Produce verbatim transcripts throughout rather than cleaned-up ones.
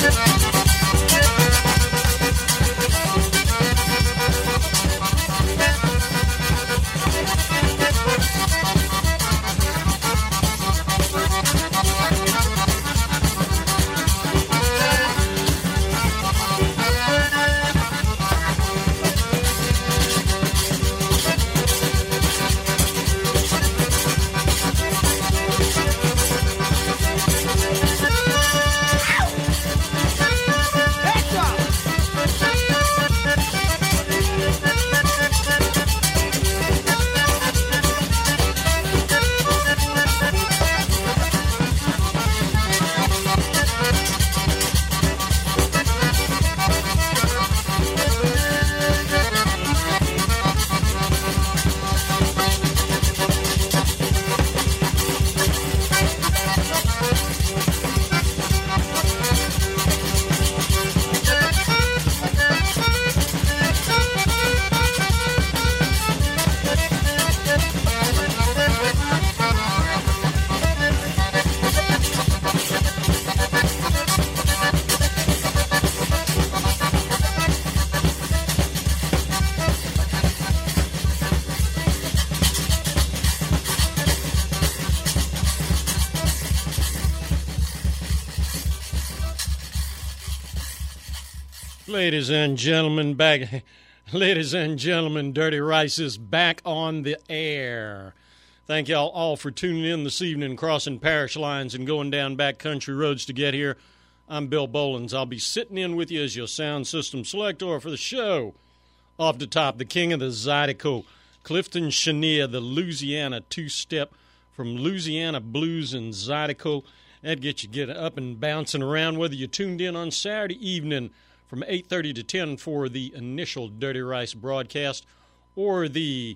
Ladies and gentlemen, back, ladies and gentlemen, Dirty Rice is back on the air. Thank y'all all for tuning in this evening, crossing parish lines and going down back country roads to get here. I'm Bill Bolins. I'll be sitting in with you as your sound system selector for the show. Off the top, the king of the Zydeco, Clifton Chenier, the Louisiana two-step from Louisiana Blues and Zydeco. That gets you get up and bouncing around, whether you tuned in on Saturday evening from eight thirty to ten for the initial Dirty Rice broadcast, or the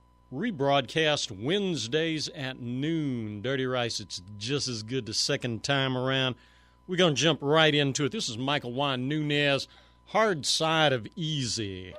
rebroadcast Wednesdays at noon. Dirty Rice, it's just as good the second time around. We're going to jump right into it. This is Michael Juan Nunez, Hard Side of Easy.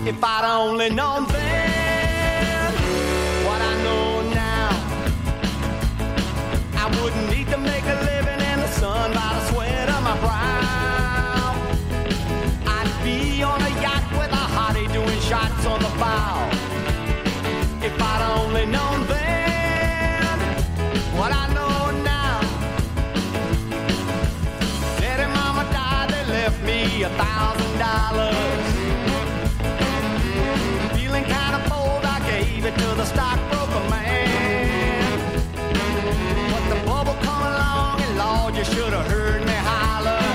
If I'd only known then what I know now, I wouldn't need to make a living in the sun by the sweat of my brow. I'd be on a yacht with a hottie doing shots on the bow. If I'd only known then what I know now. Daddy, mama died, they left me a thousand dollars. Feeling kind of bold, I gave it to the stockbroker man. But the bubble come along and Lord, you should have heard me holler.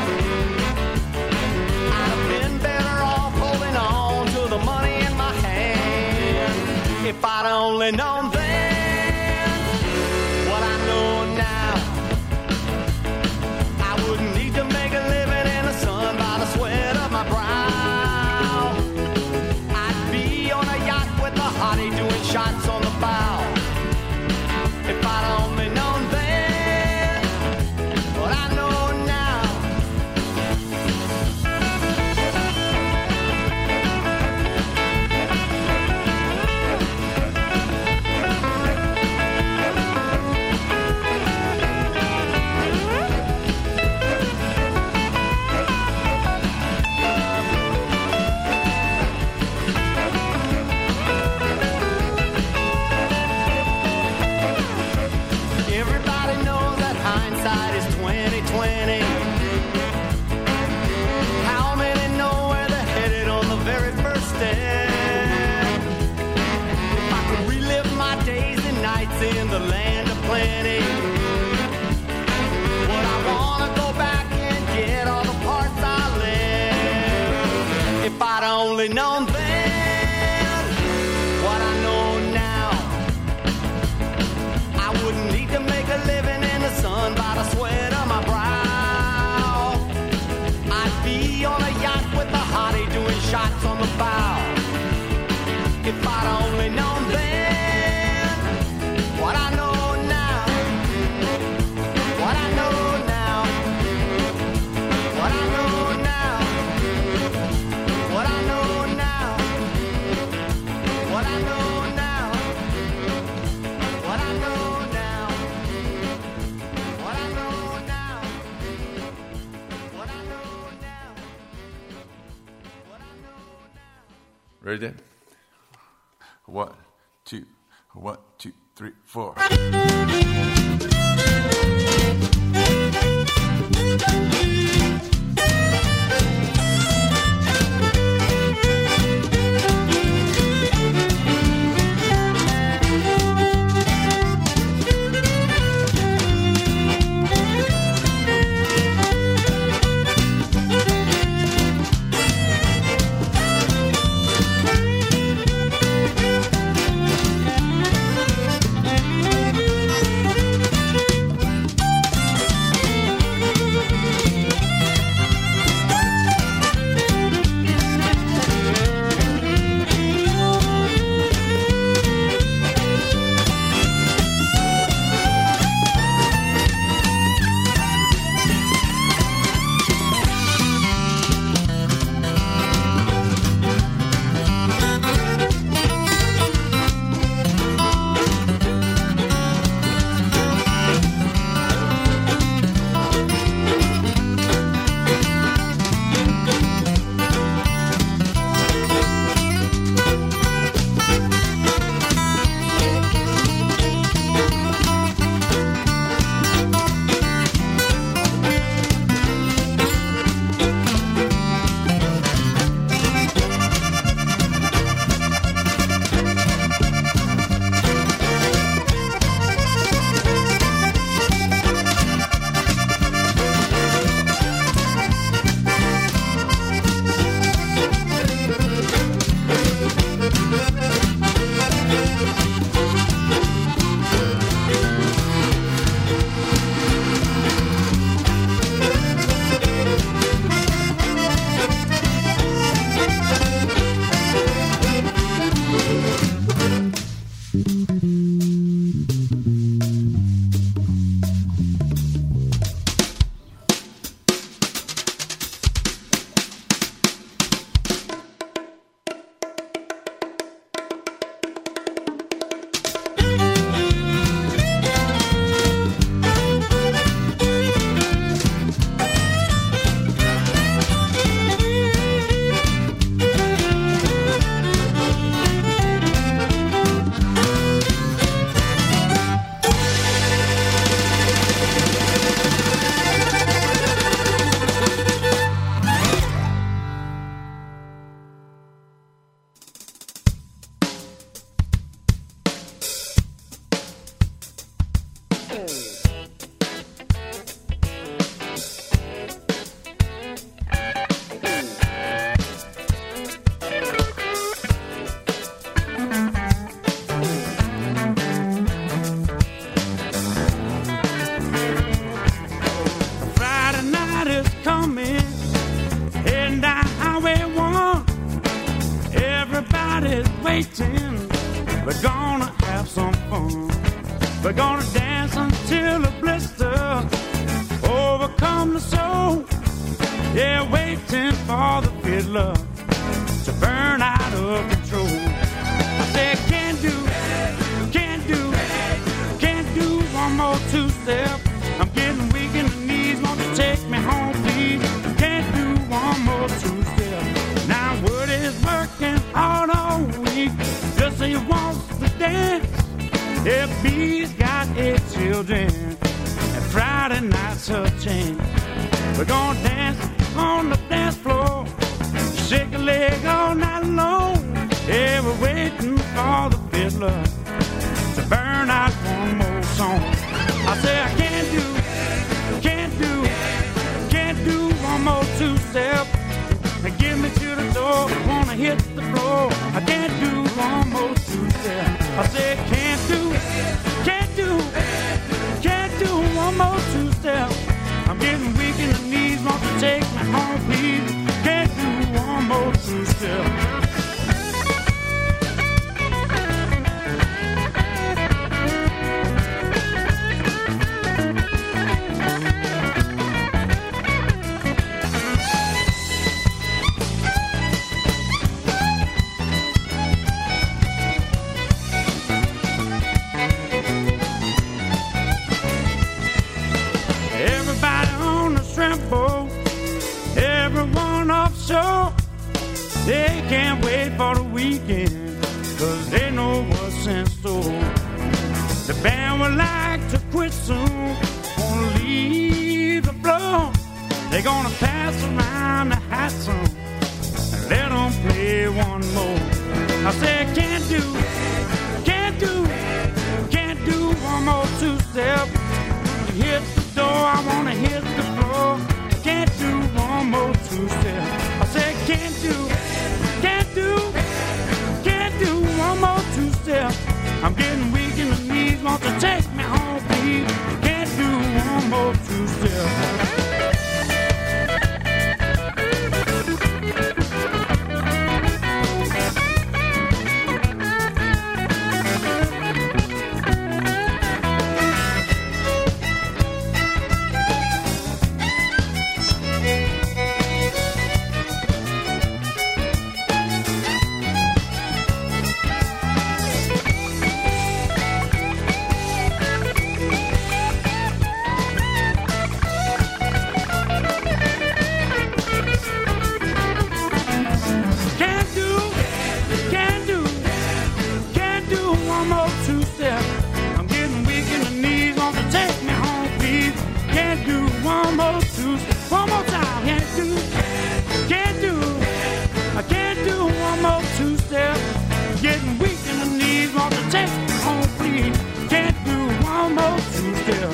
I'd have been better off holding on to the money in my hand. If I'd only known then what I know now, I wouldn't need to make a living in the sun by the sweat of my brow. I'd be on a yacht with a hottie doing shots on the bow. If I'd only known then what I know now. Everybody knows that hindsight is twenty twenty. How many know where they're headed on the very first step? If I could relive my days and nights in the land of plenty, would I wanna go back and get all the parts I left? If I'd only known then what I know now, I wouldn't need to make a living in the sun by the sweat of my brow. I'd be on a yacht with a hottie doing shots on the bow. If I'd only known then what I know now, what I know now, what I know now, what I know now, what I know now, what I know now, what I know now, what I know now, what I know now. Ready, Dan? One, two, one, two, three, four. We're gonna have some fun. We're gonna dance until the blister overcome the soul. Yeah, waiting for the fiddler to burn out of control. I said, can't do, can't do, can't do one more two-step. I'm getting weak in the knees, won't you take me home, please? Can't do one more two-step. Now Wood is working hard all week, just so he wants to dance. If he's got eight children, and Friday night's her chance. We're gonna dance on the dance floor, shake a leg all night long. Yeah, we're waiting for the fiddler to burn out one more song. I say I can't do, can't do, can't do one more two-step. Now give me to the door, I wanna hit the floor. I can't do one more two-step. I say can't do, can't do, can't do one more two-step. I'm getting weak in the knees, won't you take me home, please? Can't do one more two-step. Everyone offshore, they can't wait for the weekend, cause they know what's in store. The band would like to quit soon, won't leave the floor. They're gonna pass around the hat song and let them play one more. I said can't do, can't do, can't do one more two-step. You hit the door, I wanna hit the floor. Can't do one more two-step. I said can't do, can't do, can't do one more two-step. I'm getting weak in the knees, won't you take me home, please? Can't do one more two-step. Getting weak in the knees, want to take me home, please. Can't do one more two-step.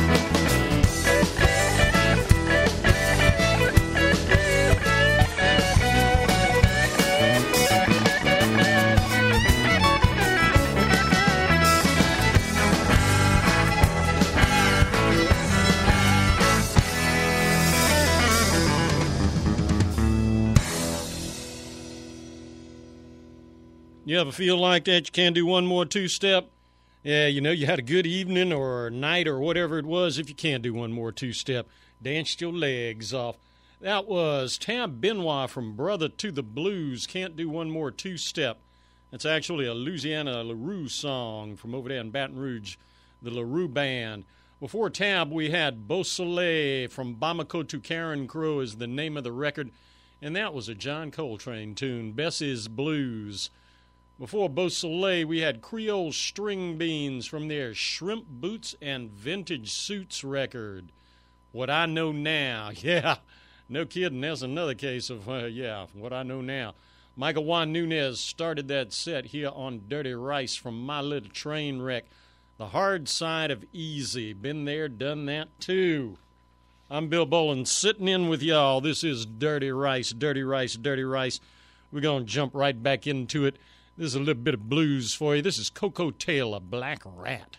You ever feel like that? You can't do one more two-step? Yeah, you know, you had a good evening or night or whatever it was. If you can't do one more two-step, danced your legs off. That was Tab Benoit from Brother to the Blues. Can't do one more two-step. That's actually a Louisiana LaRue song from over there in Baton Rouge, the LaRue Band. Before Tab, we had Beau Soleil from Bamako to Karen Crow is the name of the record, and that was a John Coltrane tune, Bessie's Blues. Before Beau Soleil, we had Creole String Beans from their Shrimp Boots and Vintage Suits record. What I Know Now. Yeah, no kidding. That's another case of, uh, yeah, What I Know Now. Michael Juan Nunez started that set here on Dirty Rice from My Little Train Wreck. The Hard Side of Easy. Been there, done that, too. I'm Bill Bolin, sitting in with y'all. This is Dirty Rice, Dirty Rice, Dirty Rice. We're going to jump right back into it. This is a little bit of blues for you. This is Coco Taylor, Black Rat.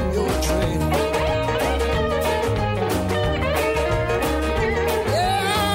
Yeah.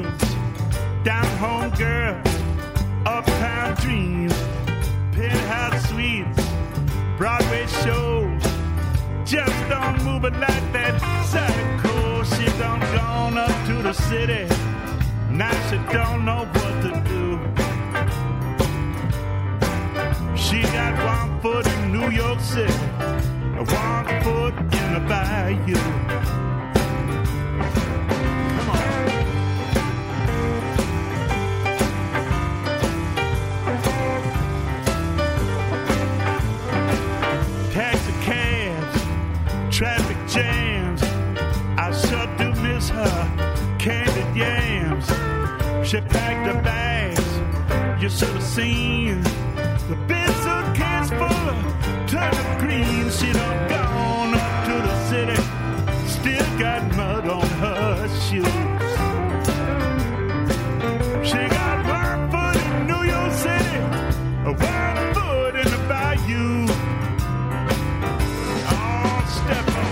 Queens, down home girl, uptown dreams, penthouse suites, Broadway shows. Just don't move it like that psycho. She done gone up to the city. Now she don't know what to do. She got one foot in New York City, one foot in the bayou. Come on. Taxi cabs, traffic jams, I sure do miss her. Candied yams, she packed her bags. You should have seen the big suitcase full of turnip green. She done gone up to the city, still got mud on her shoes. She got one foot in New York City, one foot in the bayou. Oh, step on.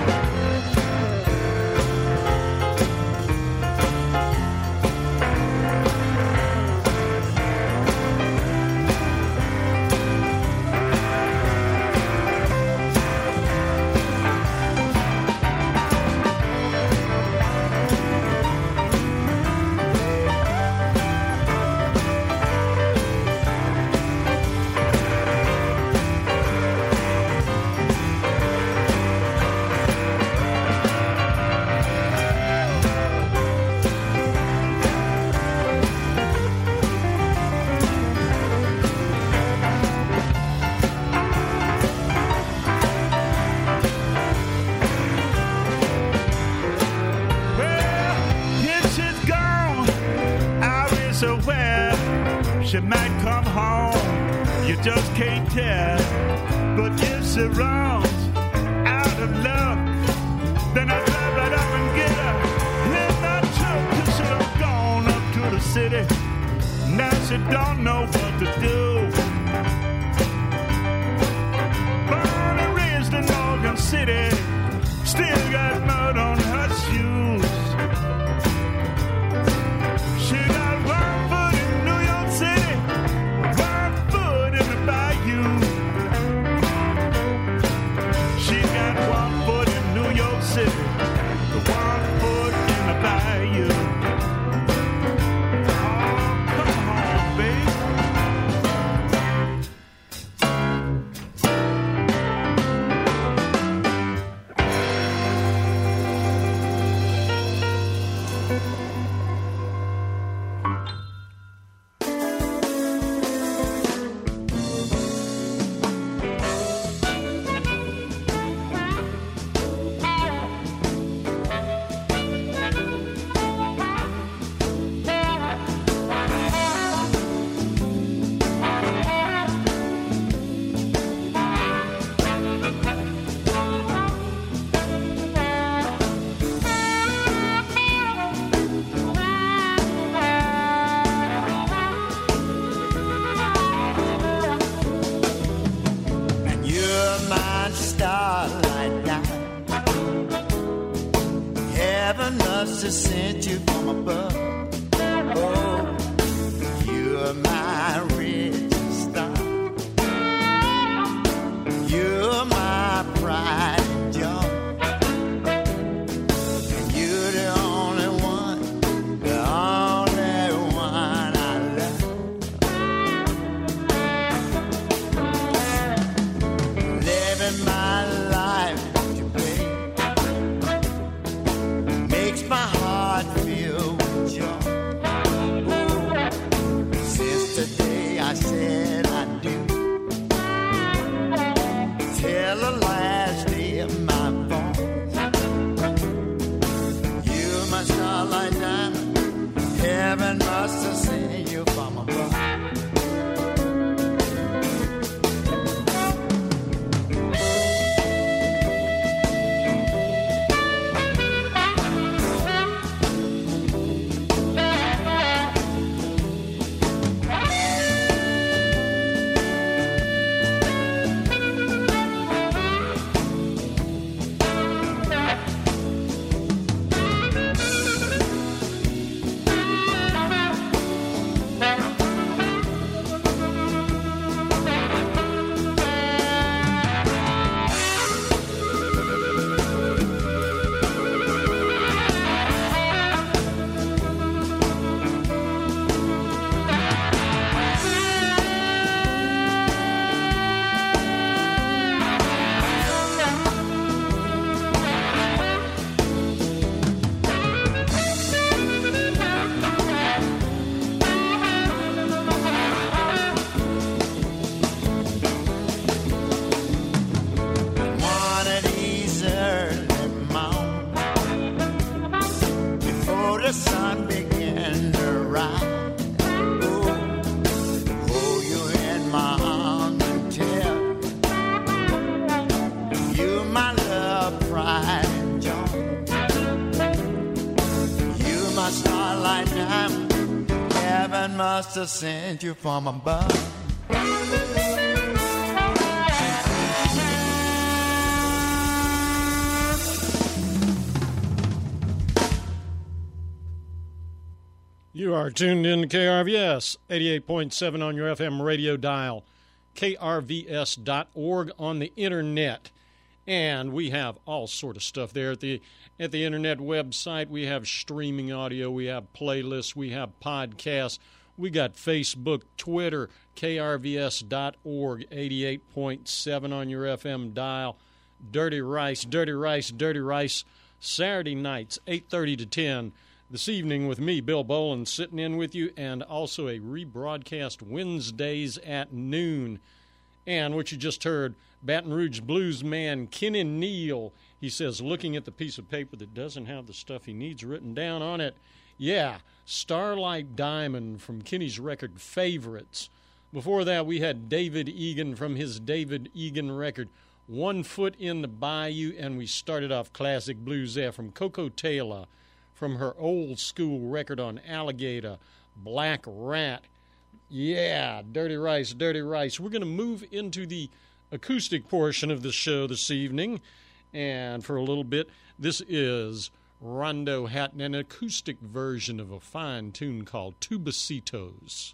She might come home, you just can't tell. But if she runs out of luck, then I drive right up and get her in my truck. Till she done gone up to the city, now she don't know what to do. Born and raised in Morgan City, still got mud on her shoes. She got one foot in New York City, one foot in the bayou. She got one foot in New York City, one foot in the bayou. Oh, come on, babe. ride. Oh, hold you in my arms and tell you my love, pride, and joy. You my starlight diamond. Heaven must have sent you from above. You are tuned in to K R V S, eighty-eight point seven on your F M radio dial, K R V S dot org on the internet. And we have all sort of stuff there at the at the internet website. We have streaming audio, we have playlists, we have podcasts. We got Facebook, Twitter, K R V S dot org, eighty-eight point seven on your F M dial. Dirty Rice, Dirty Rice, Dirty Rice, Saturday nights, eight thirty to ten. This evening with me, Bill Boland, sitting in with you, and also a rebroadcast Wednesdays at noon. And what you just heard, Baton Rouge blues man Kenny Neal, he says, looking at the piece of paper that doesn't have the stuff he needs written down on it, yeah, Starlight Diamond from Kenny's record Favorites. Before that, we had David Egan from his David Egan record, One Foot in the Bayou, and we started off classic blues there from Coco Taylor, from her old school record on Alligator, Black Rat. Yeah, Dirty Rice, Dirty Rice. We're going to move into the acoustic portion of the show this evening. And for a little bit, this is Rondo Hatton, an acoustic version of a fine tune called Tubacitos.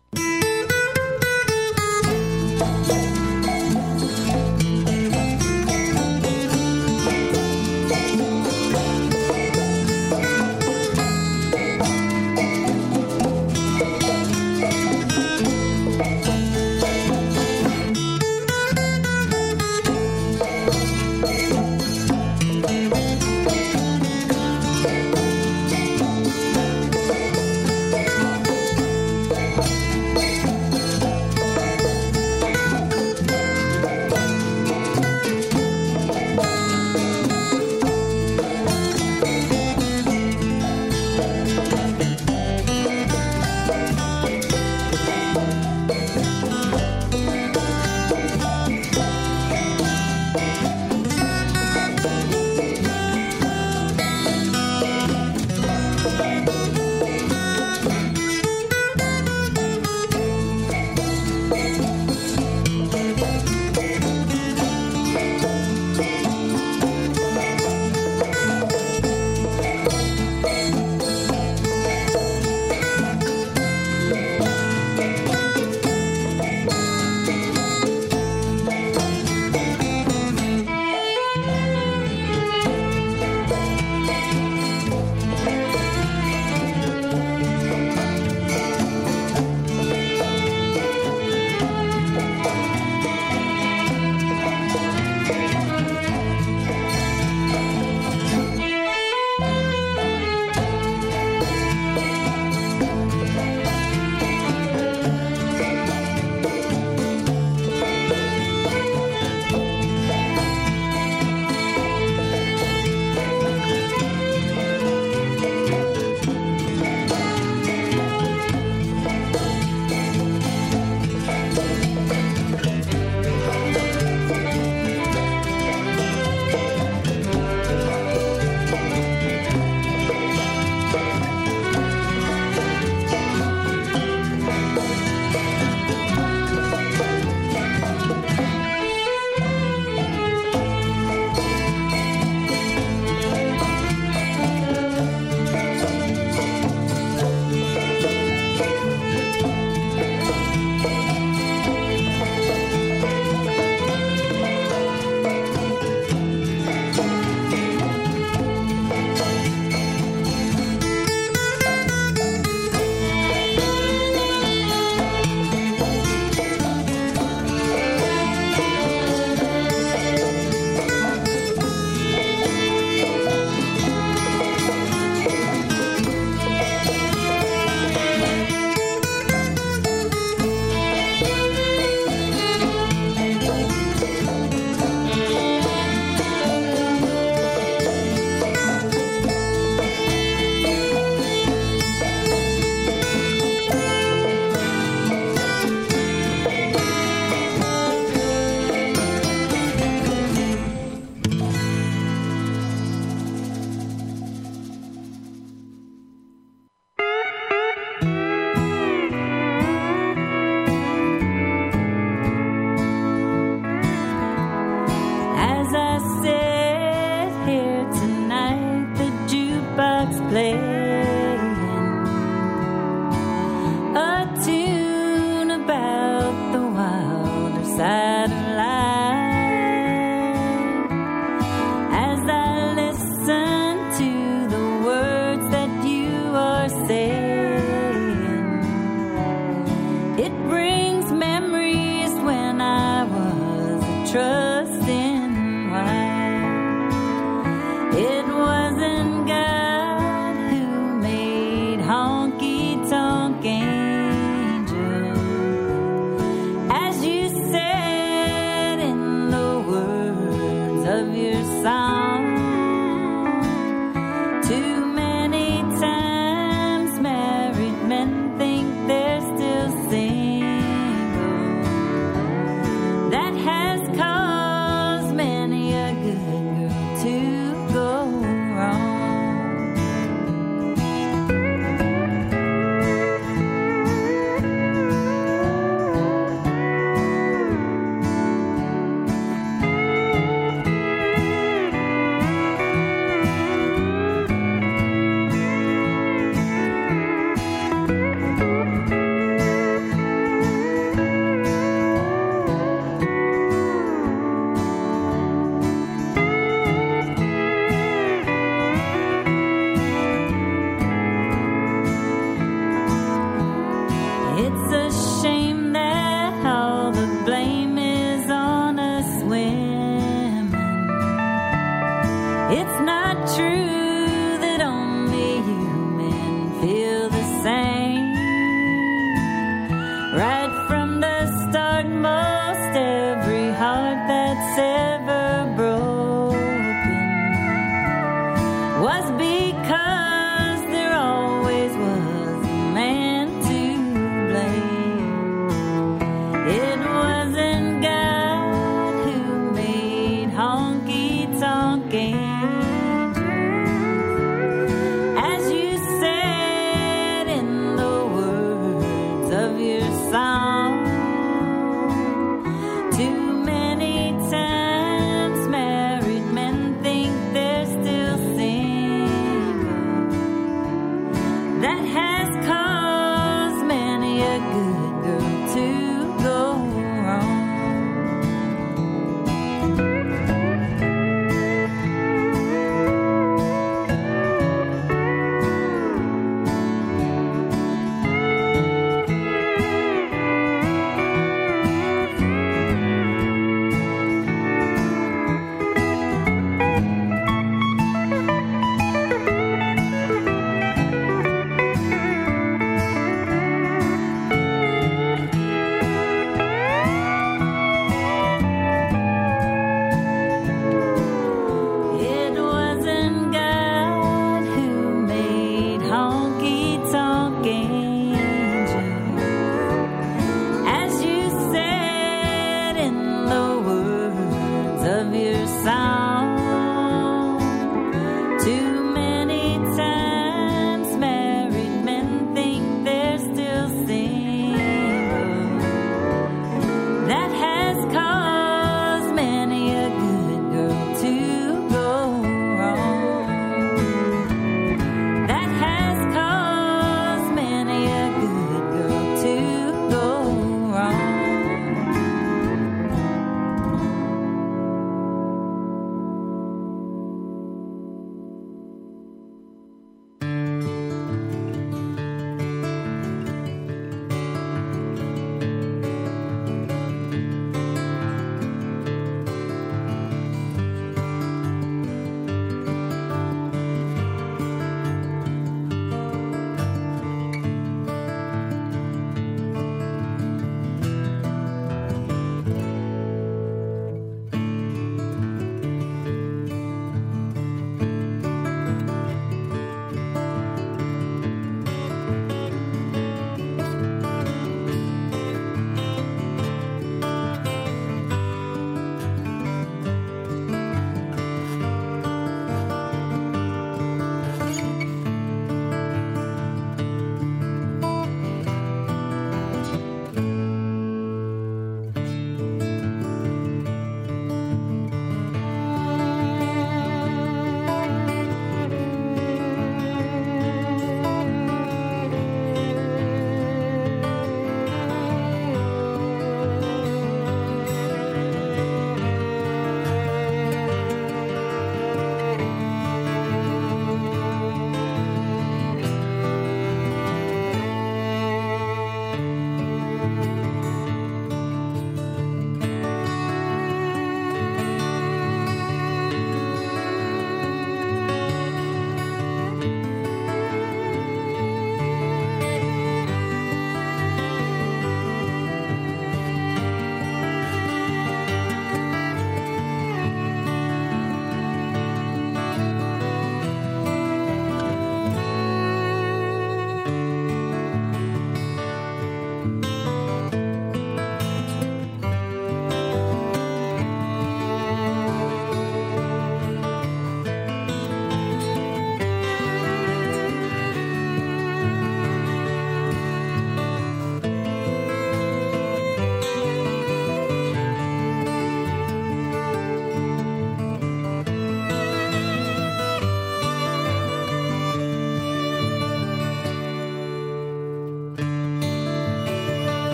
It's a shame that all the blame is on us women. It's not true that only you men feel the same. Right from the start, most every heart that's ever broken was because there always was a man to blame.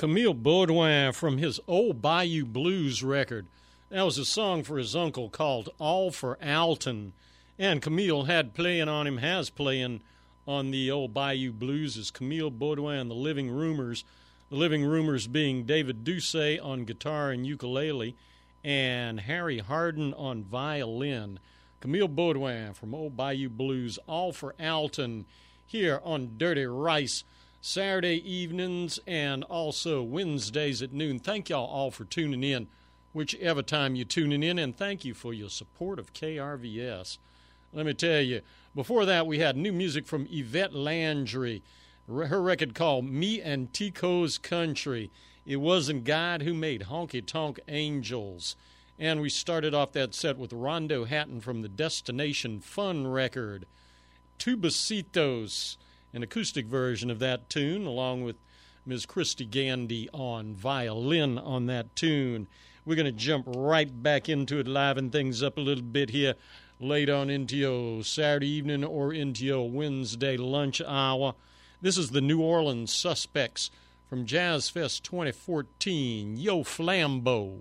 Camille Baudouin from his Old Bayou Blues record. That was a song for his uncle called All for Alton. And Camille had playing on him, has playing on the Old Bayou Blues is Camille Baudouin and the Living Rumors. The Living Rumors being David Doucet on guitar and ukulele and Harry Harden on violin. Camille Baudouin from Old Bayou Blues, All for Alton, here on Dirty Rice, Saturday evenings and also Wednesdays at noon. Thank y'all all for tuning in, whichever time you're tuning in, and thank you for your support of K R V S. Let me tell you, before that we had new music from Yvette Landry, her record called Me and Tico's Country. It wasn't God who made Honky Tonk Angels. And we started off that set with Rondo Hatton from the Destination Fun record, Tubecitos, an acoustic version of that tune, along with Miz Christy Gandy on violin on that tune. We're going to jump right back into it, liven things up a little bit here, late on into your Saturday evening or into your Wednesday lunch hour. This is the New Orleans Suspects from Jazz Fest twenty fourteen, Yo Flambeau.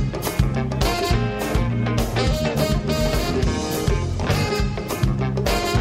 Thank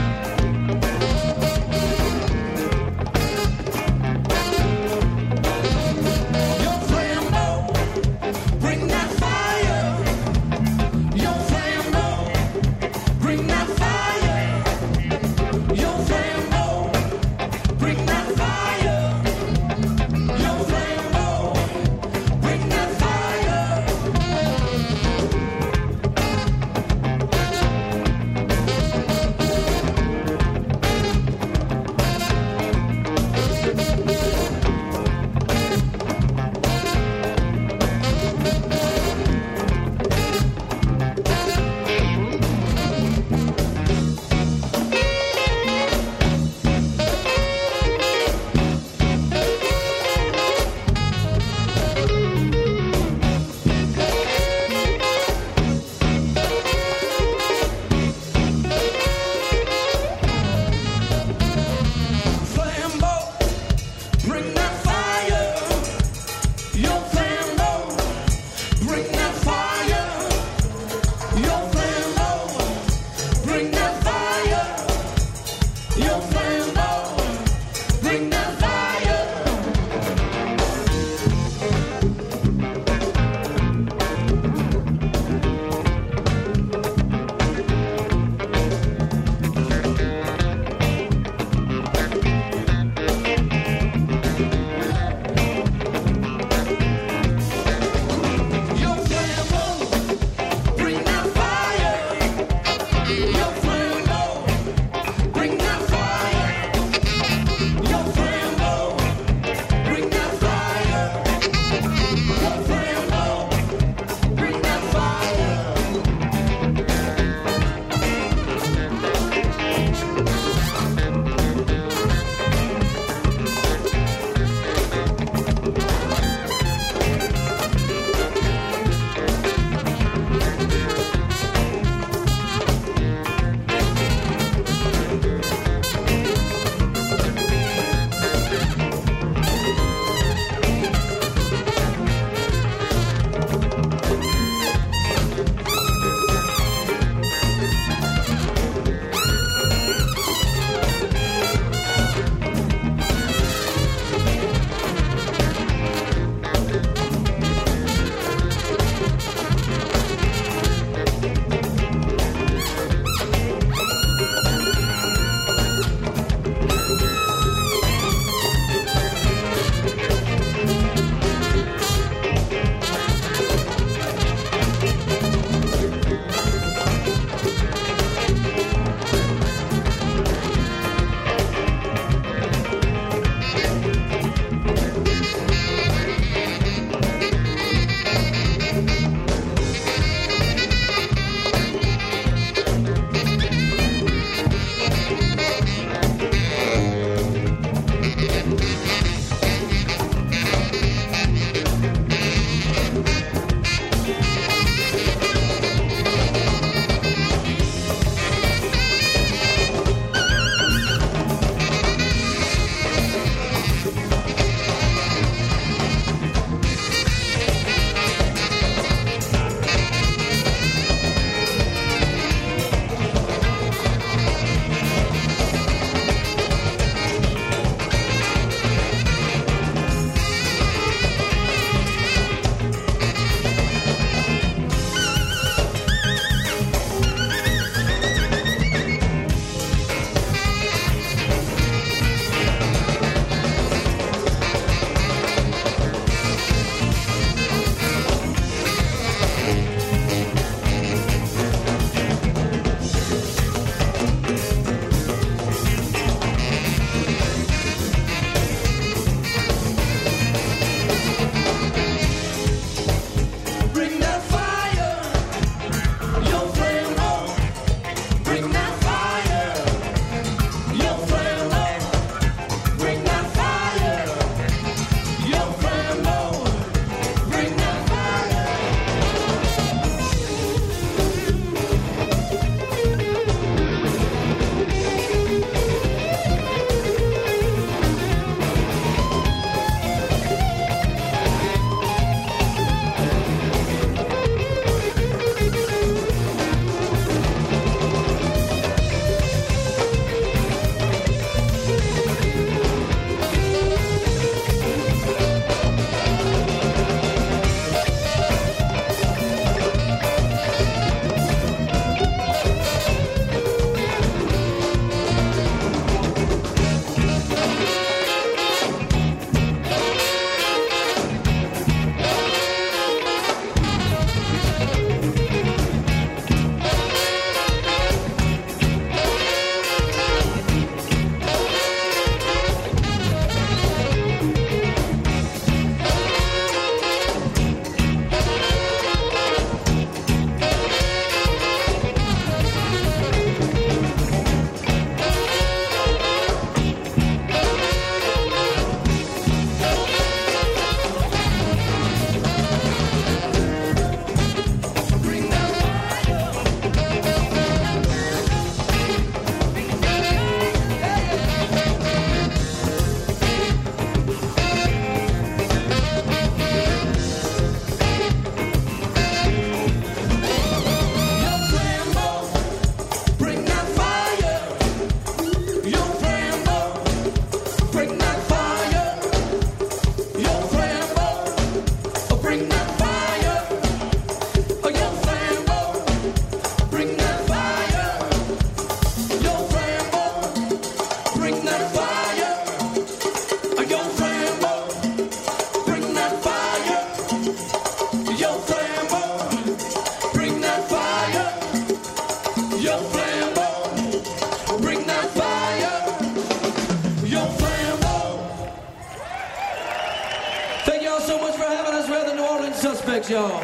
much, y'all.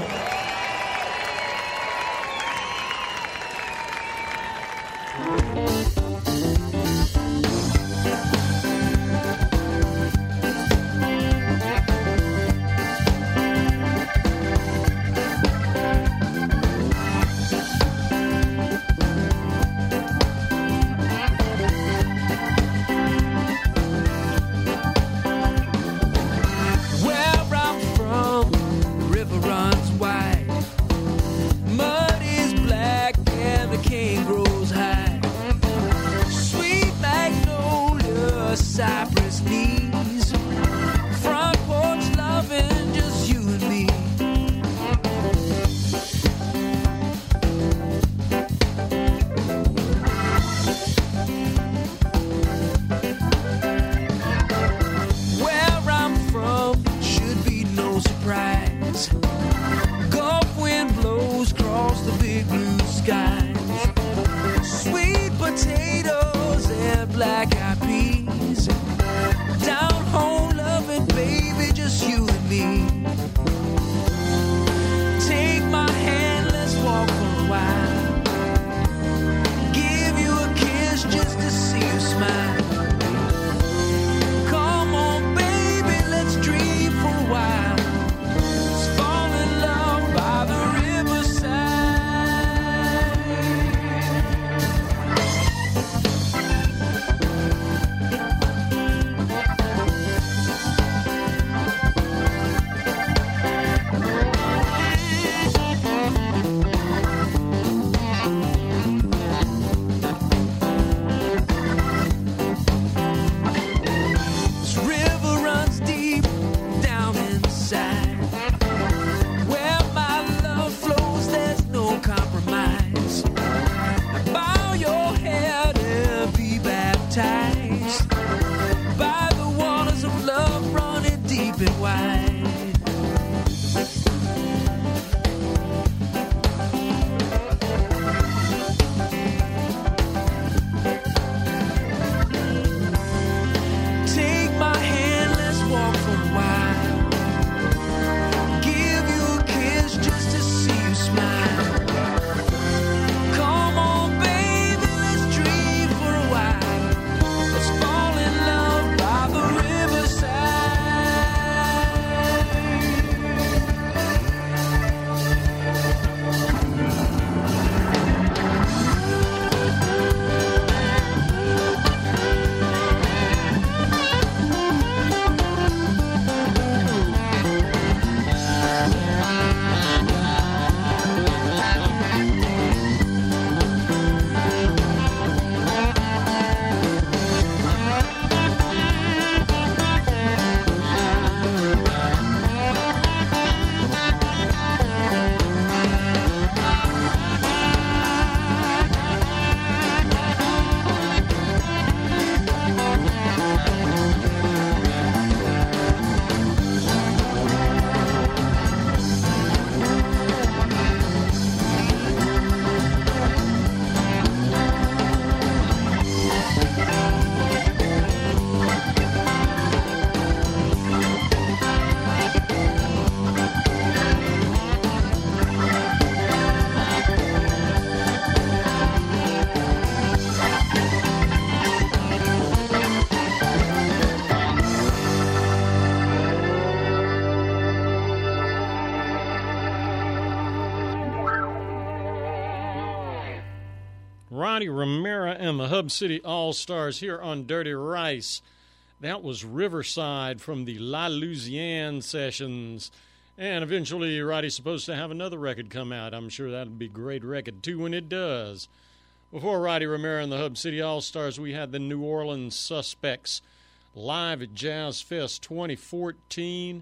Roddy Romero and the Hub City All-Stars here on Dirty Rice. That was Riverside from the La Louisiane sessions. And eventually Roddy's supposed to have another record come out. I'm sure that'll be a great record, too, when it does. Before Roddy Romero and the Hub City All-Stars, we had the New Orleans Suspects live at Jazz Fest twenty fourteen.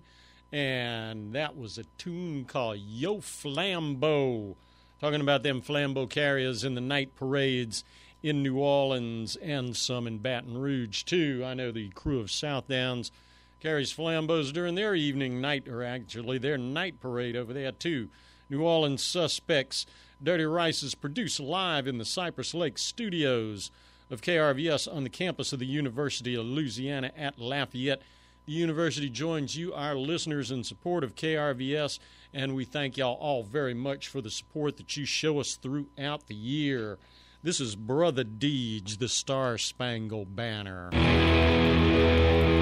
And that was a tune called Yo Flambeau. Talking about them Flambeau carriers in the night parades in New Orleans and some in Baton Rouge, too. I know the crew of South Downs carries Flambeaus during their evening night, or actually their night parade over there, too. New Orleans Suspects. Dirty Rice is produced live in the Cypress Lake studios of K R V S on the campus of the University of Louisiana at Lafayette. the university joins you, our listeners, in support of K R V S, and we thank y'all all very much for the support that you show us throughout the year. This is Brother Deej, the Star Spangled Banner.